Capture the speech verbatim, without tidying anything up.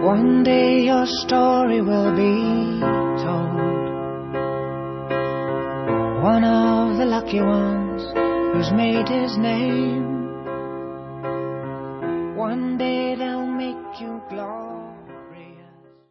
One day your story will be told. One of the lucky ones who's made his name.